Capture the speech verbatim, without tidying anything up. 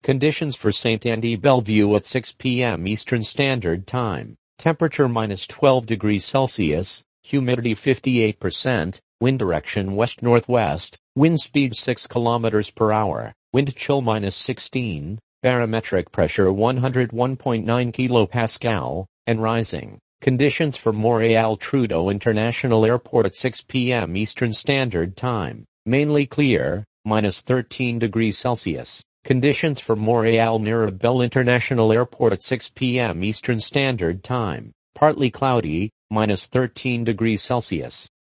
Conditions for Saint Andy Bellevue at six p m Eastern Standard Time. Temperature minus twelve degrees Celsius, humidity fifty-eight percent, wind direction west-northwest, wind speed six kilometers per hour, wind chill minus sixteen, barometric pressure one hundred one point nine kilopascal, and rising. Conditions for Montréal Trudeau International Airport at six p m Eastern Standard Time. Mainly clear, minus thirteen degrees Celsius. Conditions for Montréal Mirabel International Airport at six p m Eastern Standard Time. Partly cloudy, minus thirteen degrees Celsius.